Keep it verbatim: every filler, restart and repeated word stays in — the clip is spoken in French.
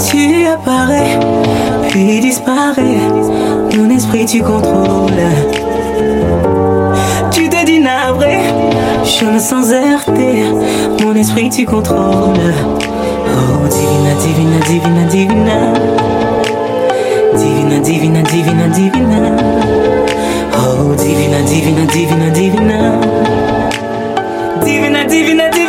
Tu apparais, puis disparais. Mon esprit tu contrôles. Tu te dis navré, je me sens heurté. Mon esprit tu contrôles. Oh divina, divina, divina, divina. Divina, divina, divina, divina. Oh divina, divina, divina, divina. Divina, divina, divina.